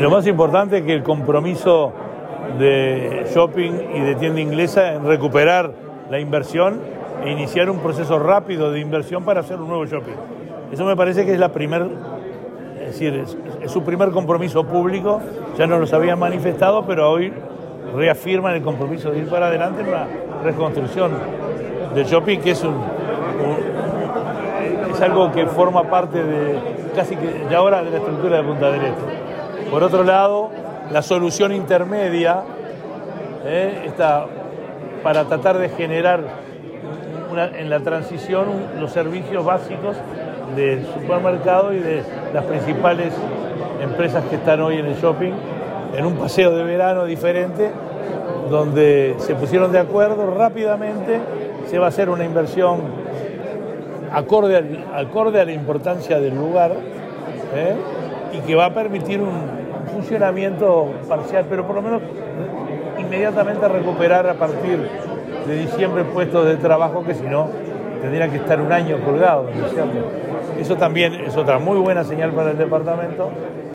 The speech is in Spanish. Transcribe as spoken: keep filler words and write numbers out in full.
lo más importante es que el compromiso de shopping y de tienda inglesa en recuperar la inversión e iniciar un proceso rápido de inversión para hacer un nuevo shopping. Eso me parece que es la primer, es decir, es, es su primer compromiso público, ya no los habían manifestado, pero hoy reafirman el compromiso de ir para adelante en una reconstrucción del shopping, que es un, un es algo que forma parte de casi que ya ahora de la estructura de Punta del Este. Por otro lado, la solución intermedia eh, está para tratar de generar una, en la transición un, los servicios básicos del supermercado y de las principales empresas que están hoy en el shopping, en un paseo de verano diferente, donde se pusieron de acuerdo rápidamente, se va a hacer una inversión acorde, al, acorde a la importancia del lugar ¿eh? y que va a permitir un, un funcionamiento parcial, pero por lo menos inmediatamente recuperar a partir de diciembre puestos de trabajo que si no tendrían que estar un año colgados, ¿no es cierto? Eso también es otra muy buena señal para el departamento.